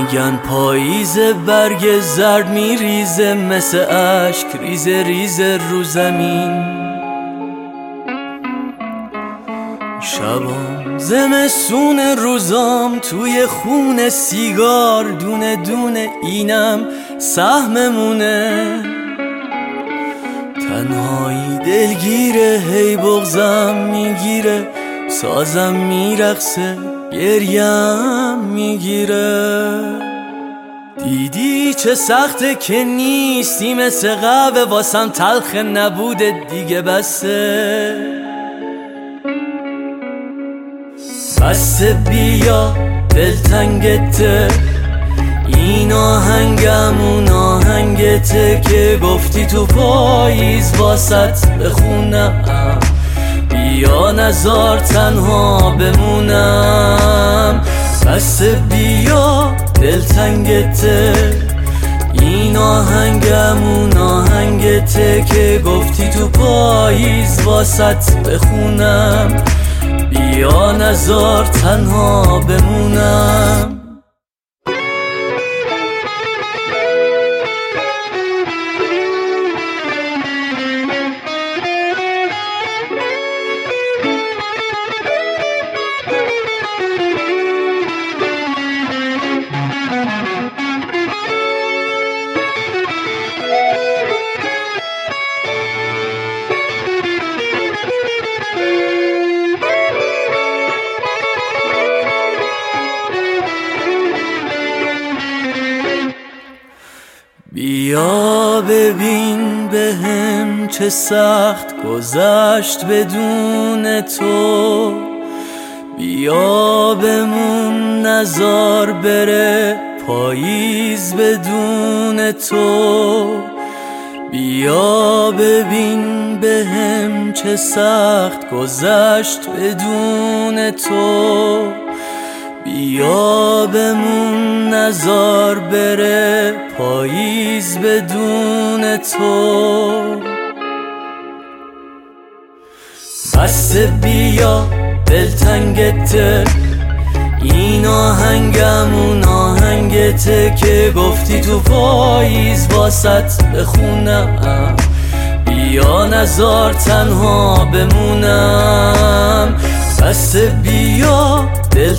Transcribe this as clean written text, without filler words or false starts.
میگن پاییز برگ زرد میریزه مثل اشک ریزه ریزه رو زمین. شبام زمستون روزام توی خون سیگار دونه دونه اینم سهممونه. تنهایی دلگیره هی بغضم میگیره سازم میرقصه گریم میگیره. دیدی چه سخته که نیستی مثل قهوه واسم تلخ نبوده دیگه بسه. بسه بیا دلتنگته این آهنگم اون آهنگته که گفتی تو پاییز واسط بخونم. بیا نزار تنها بمونم. بسه بیا دلتنگته این آهنگم اون آهنگته که گفتی تو پاییز واسط بخونم. بیا نزار تنها بمونم. بیا ببین بهم چه سخت گذشت بدون تو. بیا بمون نزار بره پاییز بدون تو. بیا ببین بهم چه سخت گذشت بدون تو. بیا بمون نزار بره پاییز بدون تو. بسه بیا دلتنگته این آهنگم اون آهنگته که گفتی تو پاییز واسط بخونم. بیا نزار تنها بمونم. بسه بیا